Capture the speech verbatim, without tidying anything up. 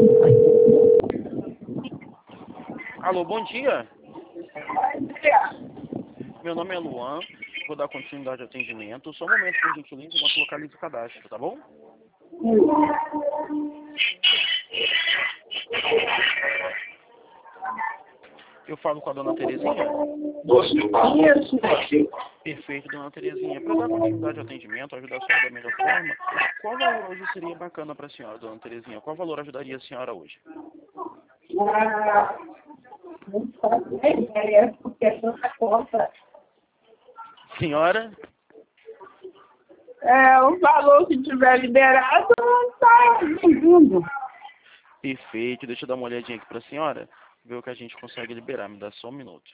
Alô, bom dia. Meu nome é Luan, vou dar continuidade ao atendimento. Só um momento, por gentileza, enquanto localizo o cadastro, tá bom? Eu falo com a dona Terezinha? Isso. Perfeito, dona Terezinha. Para dar continuidade ao atendimento, ajudar a senhora da melhor forma, qual valor hoje seria bacana para a senhora, dona Terezinha? Qual valor ajudaria a senhora hoje? Ah, não faço nem ideia, porque é tanta conta. Senhora? É, o valor que tiver liberado está bem-vindo. Perfeito, deixa eu dar uma olhadinha aqui para a senhora, ver o que a gente consegue liberar. Me dá só um minuto.